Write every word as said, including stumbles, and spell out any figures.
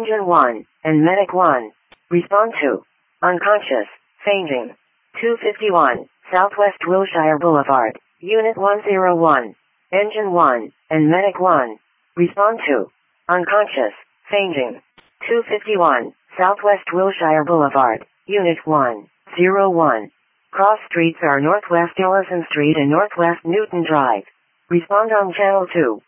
Engine one, and Medic one. Respond to. Unconscious, fainting. two fifty-one, Southwest Wilshire Boulevard, Unit one oh one. Engine one, and Medic one. Respond to. Unconscious, fainting. two fifty-one, Southwest Wilshire Boulevard, Unit one oh one. Cross streets are Northwest Ellison Street and Northwest Newton Drive. Respond on Channel two.